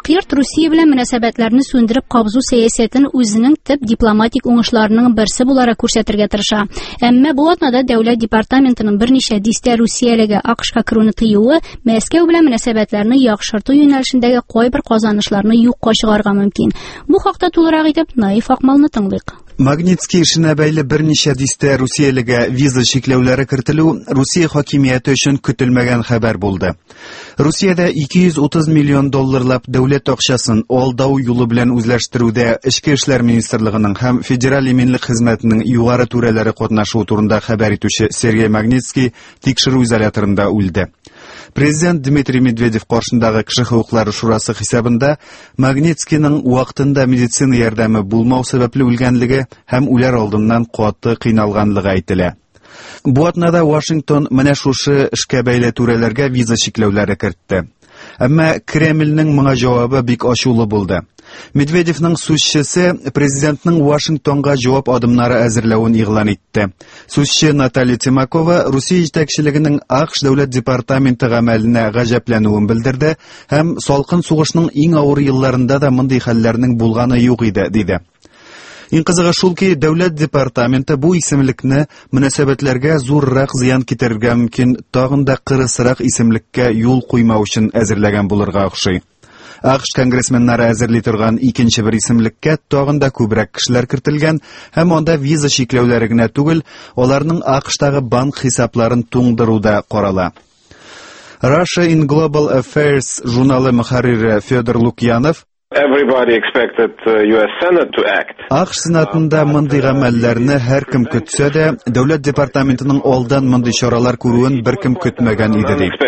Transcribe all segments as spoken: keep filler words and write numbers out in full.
Вак йорт Русия белән мөнәсәбәтләрне сүндереп кабызу сәясәтен үзенең төп дипломатик уңышларының берсе буларак күрсәтергә тырыша. Әмма бу атнада дәүләт департаментының берничә дистә Русиялеге АКШка керүне тыюы Мәскәү белән мөнәсәбәтләрне яхшырту юнәлешендәге кайбер казанышларны юкка чыгарга мөмкин. Бу хакта тулырак итеп Наиф Акмалны тыңлыйк. Магнитский эшенә бәйле берничә дистә Русиялеге виза чикләүләре кертелү Русия хакимияте өчен көтелмәгән хәбәр булды. Русиядә ике йөз утыз миллион долларлап дәүләт акчасын алдау юлы белән үзләштерүдә Эчке эшләр министрлыгының һәм федераль иминлек хезмәтенең югары түрәләре катнашуы турында хәбәр итүче Сергей Магнитский тикшерү изоляторында үлде. Президент Дмитрий Медведев каршындагы кеше хукуклары шурасы хисабында Магнитскийның вакытында медицина ярдәме булмау сәбәпле үлгәнлеге һәм үләр алдыннан каты кыйналганлыгы әйтелә. Бу атнада Вашингтон менә шушы эшкә бәйле түрәләргә виза чикләүләре кертте. Әмма Кремльнең моңа җавабы бик ачулы булды. Медведевның сүзчесе президентның Вашингтонга җавап адымнары әзерләвен игълан итте. Сүзче Наталья Тимакова Русия җитәкчелегенең АКШ дәүләт департаменты гамәленә гаҗәпләнүен белдерде һәм салкын сугышның иң авыр елларында да мондый хәлләрнең булганы юк иде, диде. Иң кызыгы шул ки, дәүләт департаменты бу исемлекне мөнәсәбәтләргә зуррак зыян китерергә мөмкин, тагын да кырысрак исемлеккә юл куймау өчен әзерләгән булырга охшый. АКШ конгрессменнары әзерли торган икенче бер исемлеккә тагын да күбрәк кешеләр кертелгән һәм анда виза чикләүләре генә түгел, аларның АКШтагы банк хисапларын туңдыруда карала. Russia in Global Affairs журналы мөхәррире Федор Лукьянов Everybody expected uh, ю эс Senate to act. АКШ Сенатында мондый гамәлләрне һәркем көтсә дә, дәүләт департаментының алдан мондый чаралар күрүен беркем көтмәгән иде ди.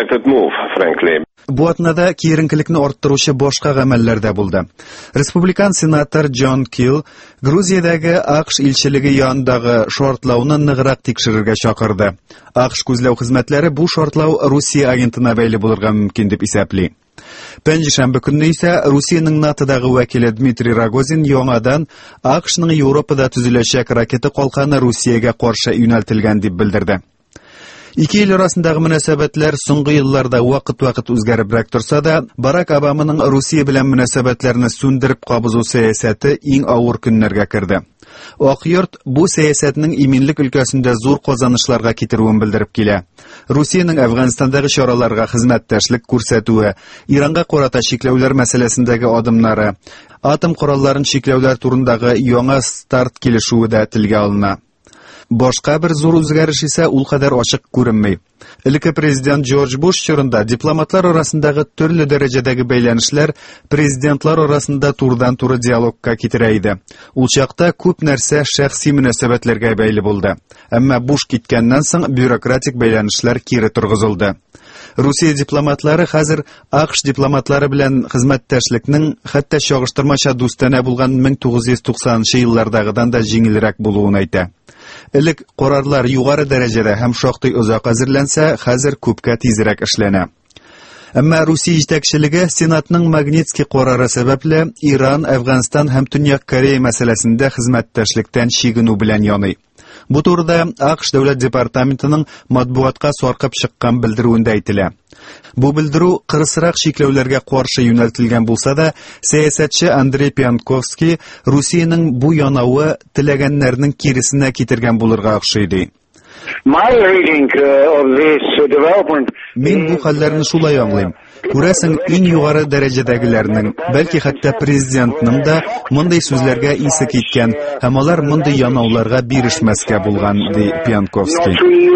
Бу атнада киеренкелекне арттыручы башка гамәлләр дә булды. Республикан сенатор Джон Килл Грузиядәге АКШ илчелеге янындагы шартлауны ныграк тикшерергә чакырды. АКШ күзләү хезмәтләре бу шартлау Русия агентына бәйле булырга мөмкин дип исәпли. Пәнҗешәмбе көнне исә Русиянең НАТОдагы вәкиле Дмитрий Рогозин яңадан АКШның Европада төзеләчәк ракета калканы Русиягә каршы юнәлтелгән дип белдерде. Ике ил арасындагы мөнәсәбәтләр соңгы елларда вакыт-вакыт үзгәребрәк торса да, Барак Обаманың Русия белән мөнәсәбәтләрне сүндереп кабызу сәясәте иң авыр көннәргә керде. Ак йорт бу сәясәтнең иминлек өлкәсендә зур казанышларга китерүен белдереп килә. Русиянең Әфганстандагы чараларга хезмәттәшлек күрсәтүе, Иранга карата чикләүләр мәсьәләсендәге адымнары, атом коралларын чикләүләр турындагы яңа старт килешүе дә телгә алына. Башка бер зур үзгәреш исә ул кадәр ачык күренми. Элекке президент Джордж Буш чорында дипломатлар арасындагы төрле дәрәҗәдәге бәйләнешләр президентлар арасында турыдан-туры диалогка китерә иде. Ул чакта күп нәрсә шәхси мөнәсәбәтләргә бәйле булды. Әмма Буш киткәннән соң бюрократик бәйләнешләр кире торгызылды. Русия дипломатлары хәзер АКШ дипломатлары белән хезмәттәшлекнең хәтта чагыштырмача дустана булган мең тугыз йөз туксанынчы еллардагыдан да җиңелрәк булуын әйтә. Элек карарлар югары дәрәҗәдә һәм шактый озак әзерләнсә, хәзер күпкә тизрәк эшләнә. Әмма Русия җитәкчелеге Сенатның Магнитский карары сәбәпле Иран, Әфганстан һәм Төньяк Корея мәсьәләсендә хезмәттәшлектән чигенү белән яный. Бу турыда АКШ дәүләт департаментының матбугатка саркып чыккан белдерүендә әйтелә. Бу белдерү кырысрак чикләүләргә каршы юнәлтелгән булса да, сәясәтче Андрей Пьянковский Русиянең бу янавы теләгәннәрнең киресенә китергән булырга охшый ди. Мин бу хәлләрне шулай аңлыйм. Күрәсең, иң югары дәрәҗәдәгеләрнең, бәлки хәтта президентның да мондый сүзләргә исе киткән, һәм алар мондый янауларга бирешмәскә булган, ди Пьянковский.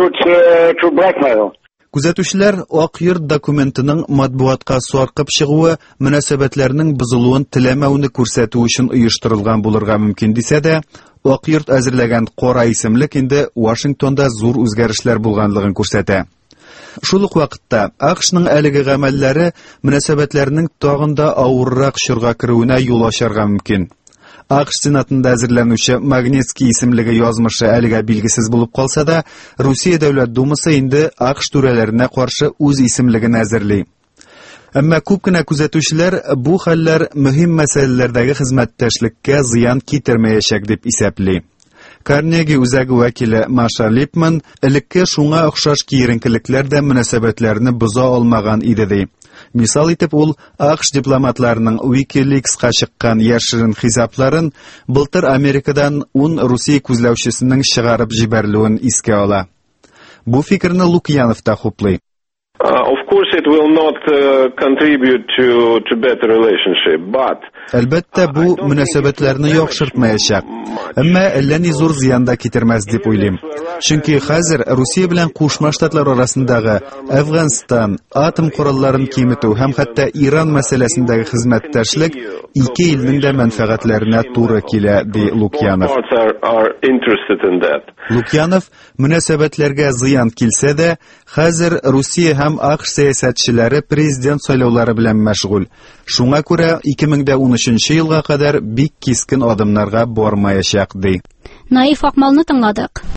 Күзәтүчеләр Ак йорт документының матбугатка саркып чыгуы мөнәсәбәтләрнең бозылуын теләмәүне күрсәтү өчен оештырылган булырга мөмкин дисә дә, Ак йорт әзерләгән кара исемлек инде Вашингтонда зур үзгәрешләр булганлыгын күрсәтә. Шул ук вакытта АКШның әлеге гамәлләре мөнәсәбәтләрнең тагын да авыррак чорга керүенә юл ачарга мөмкин. АКШ Сенатында әзерләнүче Магнитский исемлеге язмышы әлегә билгесез булып калса да, Русия дәүләт думасы инде АКШ түрәләренә каршы үз исемлеген әзерли. Әмма күп кенә күзәтүчеләр бу хәлләр мөһим мәсьәләләрдәге хезмәттәшлеккә зыян китермәячәк дип исәпли. Карнеги үзәге вәкиле Маша Липман элекке шуңа охшаш киеренкелекләр дә мөнәсәбәтләрне боза алмаган иде ди. Мисал итеп, ул АКШ дипломатларының Wikileaks'ка чыккан яшерен хисапларын былтыр Америкадан ун Русия күзләүчесенең чыгарып җибәрелүен искә ала. Бу фикерне Лукьянов та хуплый. Uh, of course, it will not uh, contribute to to better relationship, but Әлбәттә, бу мөнәсәбәтләрне яхшыртмаячак. Әмма әллә ни зур зыянда китермәс дип уйлыйм. Чөнки хәзер Русия белән Кушма Штатлар арасындагы Әфганстан, атом коралларын киметү һәм хәтта Иран мәсьәләсендәге хезмәттәшлек ике илнең дә мәнфәгатьләренә туры килә, ди Лукьянов. Лукьянов мөнәсәбәтләргә зыян килсә дә, хәзер Русия һәм АКШ сәясәтчеләре президент сайлаулары белән мәшгуль. Шуңа күрә ике мең дә ун өченче елга кадәр бик кискен адымнарга бармаячак, ди. Наиф Акмалны тыңладык.